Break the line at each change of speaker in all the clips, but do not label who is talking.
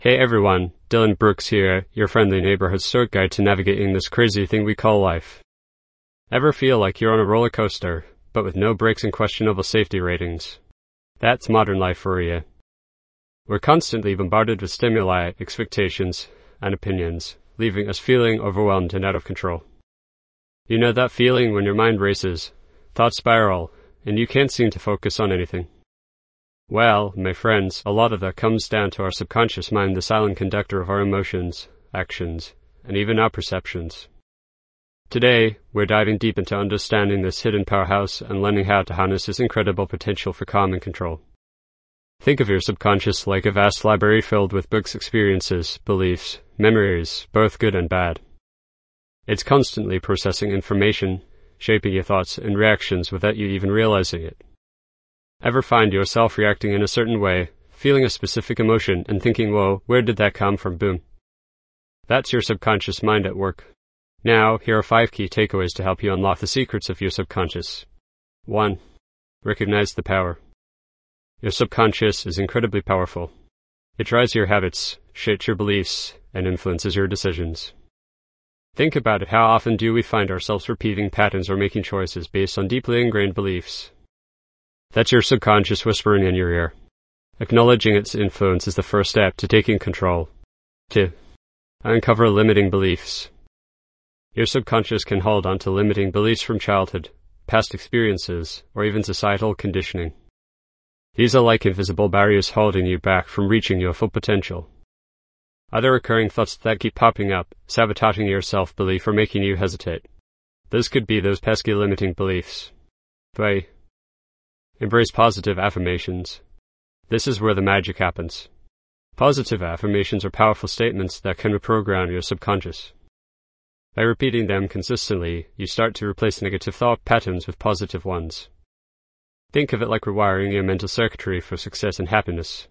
Hey everyone, Dylan Brooks here, your friendly neighborhood stoic guide to navigating this crazy thing we call life. Ever feel like you're on a roller coaster, but with no brakes and questionable safety ratings? That's modern life for you. We're constantly bombarded with stimuli, expectations, and opinions, leaving us feeling overwhelmed and out of control. You know that feeling when your mind races, thoughts spiral, and you can't seem to focus on anything? Well, my friends, a lot of that comes down to our subconscious mind, the silent conductor of our emotions, actions, and even our perceptions. Today, we're diving deep into understanding this hidden powerhouse and learning how to harness its incredible potential for calm and control. Think of your subconscious like a vast library filled with books, experiences, beliefs, memories, both good and bad. It's constantly processing information, shaping your thoughts and reactions without you even realizing it. Ever find yourself reacting in a certain way, feeling a specific emotion, and thinking, whoa, where did that come from? Boom. That's your subconscious mind at work. Now, here are 5 key takeaways to help you unlock the secrets of your subconscious. 1. Recognize the power. Your subconscious is incredibly powerful. It drives your habits, shapes your beliefs, and influences your decisions. Think about it. How often do we find ourselves repeating patterns or making choices based on deeply ingrained beliefs? That's your subconscious whispering in your ear. Acknowledging its influence is the first step to taking control. 2. Uncover limiting beliefs. Your subconscious can hold on to limiting beliefs from childhood, past experiences, or even societal conditioning. These are like invisible barriers holding you back from reaching your full potential. Are there recurring thoughts that keep popping up, sabotaging your self-belief or making you hesitate? This could be those pesky limiting beliefs. 3. Embrace positive affirmations. This is where the magic happens. Positive affirmations are powerful statements that can reprogram your subconscious. By repeating them consistently, you start to replace negative thought patterns with positive ones. Think of it like rewiring your mental circuitry for success and happiness.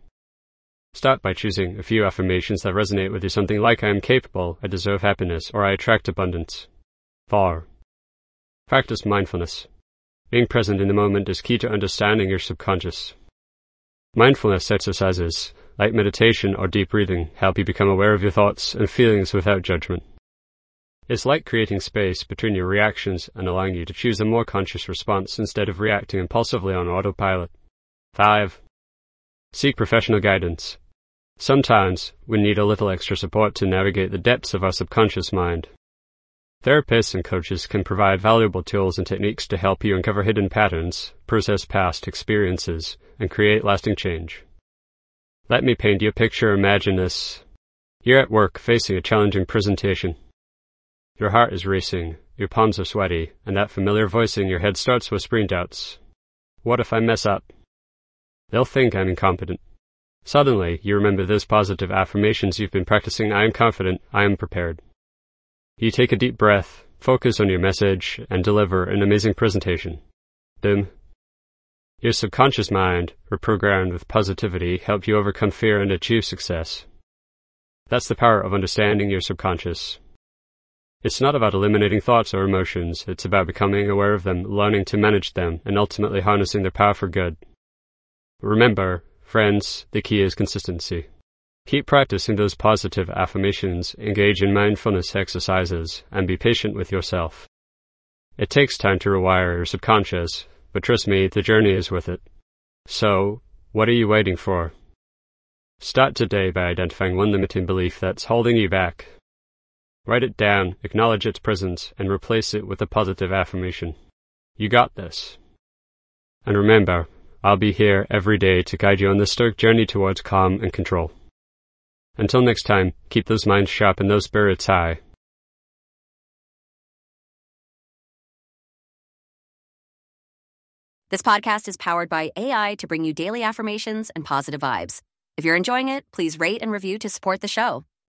Start by choosing a few affirmations that resonate with you, something like I am capable, I deserve happiness, or I attract abundance. 4. Practice mindfulness. Being present in the moment is key to understanding your subconscious. Mindfulness exercises, like meditation or deep breathing, help you become aware of your thoughts and feelings without judgment. It's like creating space between your reactions and allowing you to choose a more conscious response instead of reacting impulsively on autopilot. 5. Seek professional guidance. Sometimes we need a little extra support to navigate the depths of our subconscious mind. Therapists and coaches can provide valuable tools and techniques to help you uncover hidden patterns, process past experiences, and create lasting change. Let me paint you a picture. Imagine this. You're at work facing a challenging presentation. Your heart is racing, your palms are sweaty, and that familiar voice in your head starts whispering doubts. What if I mess up? They'll think I'm incompetent. Suddenly, you remember those positive affirmations you've been practicing. I am confident, I am prepared. You take a deep breath, focus on your message, and deliver an amazing presentation. Boom. Your subconscious mind, reprogrammed with positivity, helps you overcome fear and achieve success. That's the power of understanding your subconscious. It's not about eliminating thoughts or emotions, it's about becoming aware of them, learning to manage them, and ultimately harnessing their power for good. Remember, friends, the key is consistency. Keep practicing those positive affirmations, engage in mindfulness exercises, and be patient with yourself. It takes time to rewire your subconscious, but trust me, the journey is worth it. So, what are you waiting for? Start today by identifying one limiting belief that's holding you back. Write it down, acknowledge its presence, and replace it with a positive affirmation. You got this. And remember, I'll be here every day to guide you on this stoic journey towards calm and control. Until next time, keep those minds sharp and those spirits high.
This podcast is powered by AI to bring you daily affirmations and positive vibes. If you're enjoying it, please rate and review to support the show.